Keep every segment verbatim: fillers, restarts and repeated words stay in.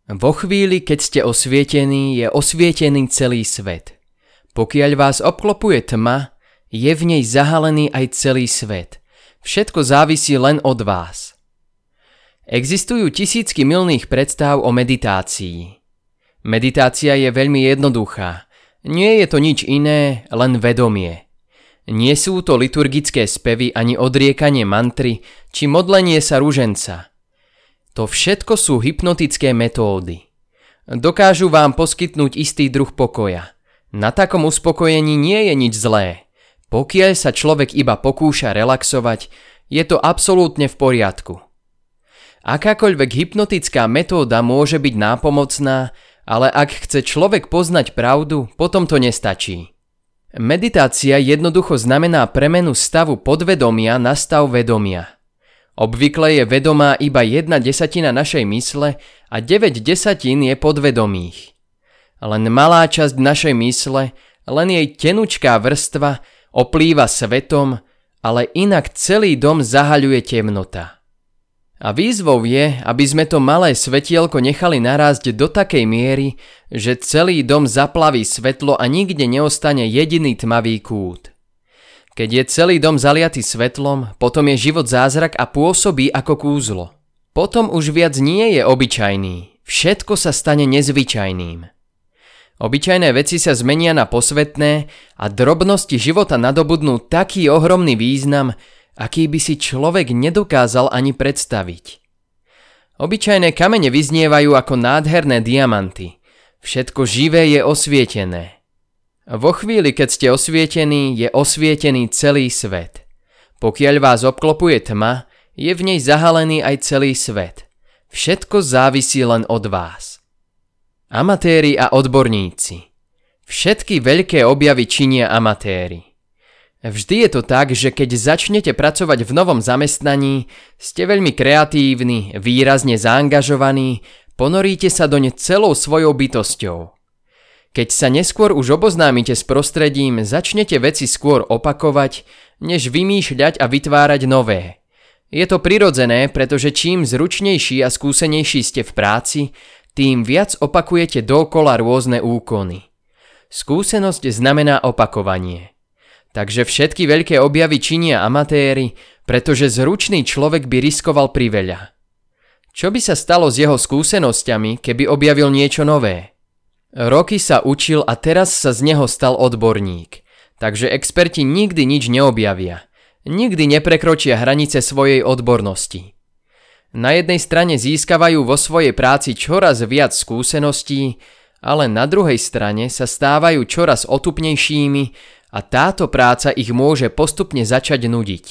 Vo chvíli, keď ste osvietení, je osvietený celý svet. Pokiaľ vás obklopuje tma, je v nej zahalený aj celý svet. Všetko závisí len od vás. Existujú tisícky mylných predstáv o meditácii. Meditácia je veľmi jednoduchá. Nie je to nič iné, len vedomie. Nie sú to liturgické spevy ani odriekanie mantry, či modlenie sa ruženca. To všetko sú hypnotické metódy. Dokážu vám poskytnúť istý druh pokoja. Na takom uspokojení nie je nič zlé. Pokiaľ sa človek iba pokúša relaxovať, je to absolútne v poriadku. Akákoľvek hypnotická metóda môže byť nápomocná, ale ak chce človek poznať pravdu, potom to nestačí. Meditácia jednoducho znamená premenu stavu podvedomia na stav vedomia. Obvykle je vedomá iba jedna desatina našej mysle a deväť desatín je podvedomých. Len malá časť našej mysle, len jej tenučká vrstva oplýva svetom, ale inak celý dom zahaľuje temnota. A výzvou je, aby sme to malé svetielko nechali narásť do takej miery, že celý dom zaplaví svetlo a nikde neostane jediný tmavý kút. Keď je celý dom zaliatý svetlom, potom je život zázrak a pôsobí ako kúzlo. Potom už viac nie je obyčajný, všetko sa stane nezvyčajným. Obyčajné veci sa zmenia na posvetné a drobnosti života nadobudnú taký ohromný význam, aký by si človek nedokázal ani predstaviť. Obyčajné kamene vyznievajú ako nádherné diamanty. Všetko živé je osvietené. Vo chvíli, keď ste osvietení, je osvietený celý svet. Pokiaľ vás obklopuje tma, je v nej zahalený aj celý svet. Všetko závisí len od vás. Amatéri a odborníci. Všetky veľké objavy činia amatéri. Vždy je to tak, že keď začnete pracovať v novom zamestnaní, ste veľmi kreatívni, výrazne zaangažovaní, ponoríte sa doň celou svojou bytosťou. Keď sa neskôr už oboznámite s prostredím, začnete veci skôr opakovať, než vymýšľať a vytvárať nové. Je to prirodzené, pretože čím zručnejší a skúsenejší ste v práci, tým viac opakujete dookola rôzne úkony. Skúsenosť znamená opakovanie. Takže všetky veľké objavy činia amatéri, pretože zručný človek by riskoval priveľa. Čo by sa stalo s jeho skúsenosťami, keby objavil niečo nové? Roky sa učil a teraz sa z neho stal odborník. Takže experti nikdy nič neobjavia. Nikdy neprekročia hranice svojej odbornosti. Na jednej strane získavajú vo svojej práci čoraz viac skúseností, ale na druhej strane sa stávajú čoraz otupnejšími a táto práca ich môže postupne začať nudiť.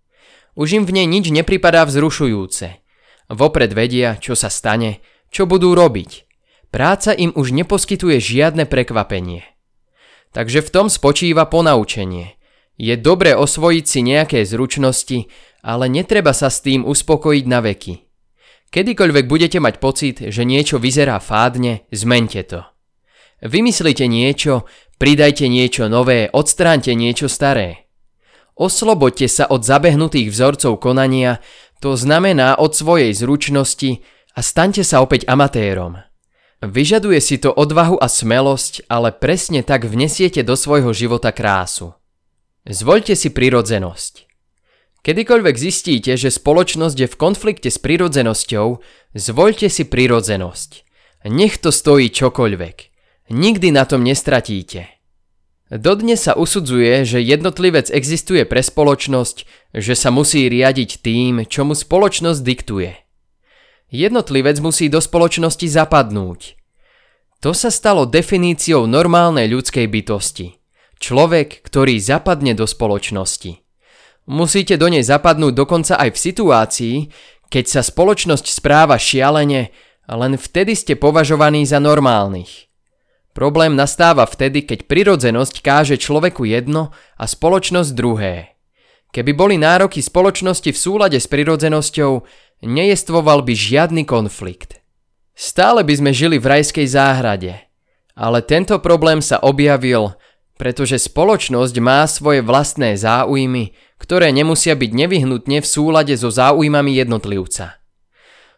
Už im v nej nič nepripadá vzrušujúce. Vopred vedia, čo sa stane, čo budú robiť. Práca im už neposkytuje žiadne prekvapenie. Takže v tom spočíva ponaučenie. Je dobre osvojiť si nejaké zručnosti, ale netreba sa s tým uspokojiť na veky. Kedykoľvek budete mať pocit, že niečo vyzerá fádne, zmeňte to. Vymyslite niečo, pridajte niečo nové, odstráňte niečo staré. Osloboďte sa od zabehnutých vzorcov konania, to znamená od svojej zručnosti a staňte sa opäť amatérom. Vyžaduje si to odvahu a smelosť, ale presne tak vnesiete do svojho života krásu. Zvoľte si prirodzenosť. Kedykoľvek zistíte, že spoločnosť je v konflikte s prirodzenosťou, zvoľte si prirodzenosť. Nech to stojí čokoľvek. Nikdy na tom nestratíte. Dodnes sa usudzuje, že jednotlivec existuje pre spoločnosť, že sa musí riadiť tým, čo mu spoločnosť diktuje. Jednotlivec musí do spoločnosti zapadnúť. To sa stalo definíciou normálnej ľudskej bytosti. Človek, ktorý zapadne do spoločnosti. Musíte do nej zapadnúť dokonca aj v situácii, keď sa spoločnosť správa šialene, len vtedy ste považovaní za normálnych. Problém nastáva vtedy, keď prirodzenosť káže človeku jedno a spoločnosť druhé. Keby boli nároky spoločnosti v súlade s prirodzenosťou, nejestvoval by žiadny konflikt. Stále by sme žili v rajskej záhrade. Ale tento problém sa objavil, pretože spoločnosť má svoje vlastné záujmy, ktoré nemusia byť nevyhnutne v súlade so záujmami jednotlivca.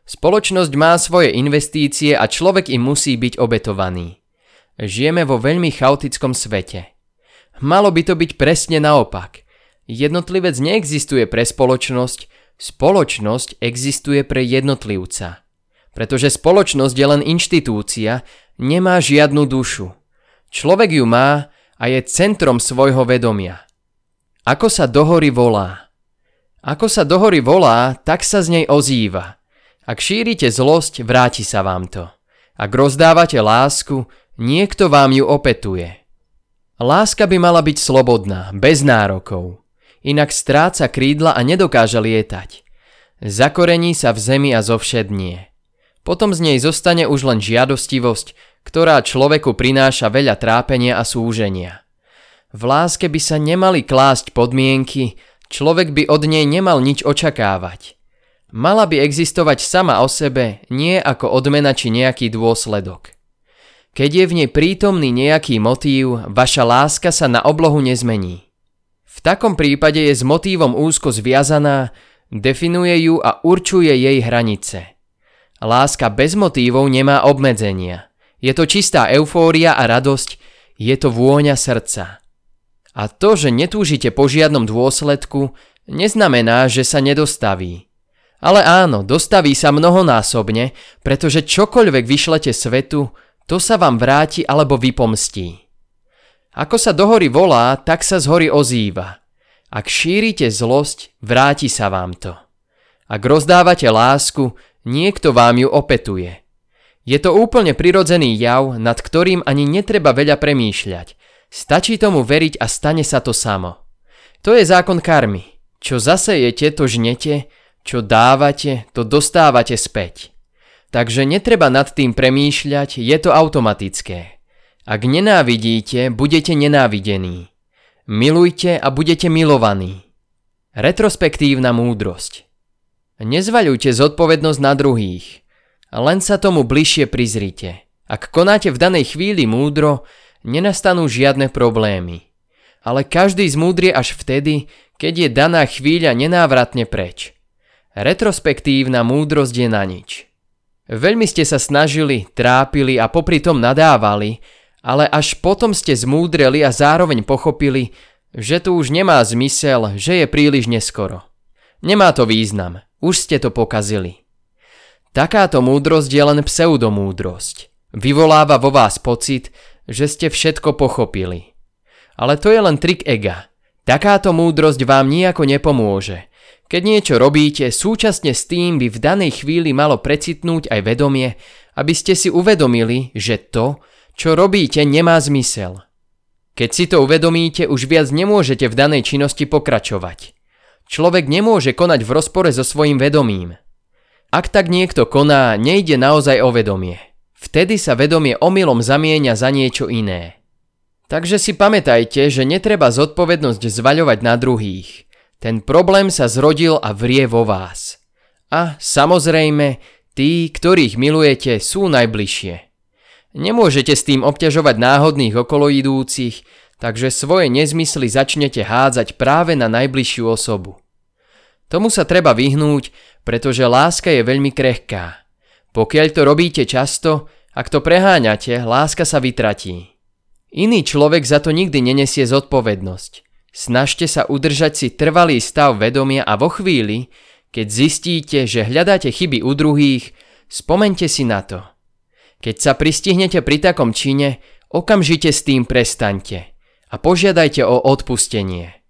Spoločnosť má svoje investície a človek im musí byť obetovaný. Žijeme vo veľmi chaotickom svete. Malo by to byť presne naopak. Jednotlivec neexistuje pre spoločnosť, spoločnosť existuje pre jednotlivca. Pretože spoločnosť je len inštitúcia, nemá žiadnu dušu. Človek ju má a je centrom svojho vedomia. Ako sa do hory volá? Ako sa do hory volá, tak sa z nej ozýva. Ak šírite zlosť, vráti sa vám to. Ak rozdávate lásku, niekto vám ju opetuje. Láska by mala byť slobodná, bez nárokov. Inak stráca krídla a nedokáže lietať. Zakorení sa v zemi a zovšednie. Potom z nej zostane už len žiadostivosť, ktorá človeku prináša veľa trápenia a súženia. V láske by sa nemali klásť podmienky, človek by od nej nemal nič očakávať. Mala by existovať sama o sebe, nie ako odmena či nejaký dôsledok. Keď je v nej prítomný nejaký motív, vaša láska sa na oblohu nezmení. V takom prípade je s motívom úzko zviazaná, definuje ju a určuje jej hranice. Láska bez motívov nemá obmedzenia. Je to čistá eufória a radosť, je to vôňa srdca. A to, že netúžite po žiadnom dôsledku, neznamená, že sa nedostaví. Ale áno, dostaví sa mnohonásobne, pretože čokoľvek vyšlete svetu, to sa vám vráti alebo vypomstí. Ako sa do hory volá, tak sa z hory ozýva. Ak šírite zlosť, vráti sa vám to. Ak rozdávate lásku, niekto vám ju opetuje. Je to úplne prirodzený jav, nad ktorým ani netreba veľa premýšľať. Stačí tomu veriť a stane sa to samo. To je zákon karmy. Čo zasejete, to žnete, čo dávate, to dostávate späť. Takže netreba nad tým premýšľať, je to automatické. Ak nenávidíte, budete nenávidení. Milujte a budete milovaní. Retrospektívna múdrosť. Nezvaľujte zodpovednosť na druhých. Len sa tomu bližšie prizrite. Ak konáte v danej chvíli múdro, nenastanú žiadne problémy. Ale každý zmúdrie až vtedy, keď je daná chvíľa nenávratne preč. Retrospektívna múdrosť je na nič. Veľmi ste sa snažili, trápili a popri tom nadávali, ale až potom ste zmúdreli a zároveň pochopili, že to už nemá zmysel, že je príliš neskoro. Nemá to význam, už ste to pokazili. Takáto múdrosť je len pseudomúdrosť. Vyvoláva vo vás pocit, že ste všetko pochopili. Ale to je len trik ega. Takáto múdrosť vám nijako nepomôže. Keď niečo robíte, súčasne s tým by v danej chvíli malo precitnúť aj vedomie, aby ste si uvedomili, že to, čo robíte, nemá zmysel. Keď si to uvedomíte, už viac nemôžete v danej činnosti pokračovať. Človek nemôže konať v rozpore so svojím vedomím. Ak tak niekto koná, nejde naozaj o vedomie. Vtedy sa vedomie omylom zamieňa za niečo iné. Takže si pamätajte, že netreba zodpovednosť zvaľovať na druhých. Ten problém sa zrodil a vrie vo vás. A samozrejme, tí, ktorých milujete, sú najbližšie. Nemôžete s tým obťažovať náhodných okoloidúcich, takže svoje nezmysly začnete hádzať práve na najbližšiu osobu. Tomu sa treba vyhnúť, pretože láska je veľmi krehká. Pokiaľ to robíte často, ak to preháňate, láska sa vytratí. Iný človek za to nikdy nenesie zodpovednosť. Snažte sa udržať si trvalý stav vedomia a vo chvíli, keď zistíte, že hľadáte chyby u druhých, spomeňte si na to. Keď sa pristihnete pri takom čine, okamžite s tým prestaňte a požiadajte o odpustenie.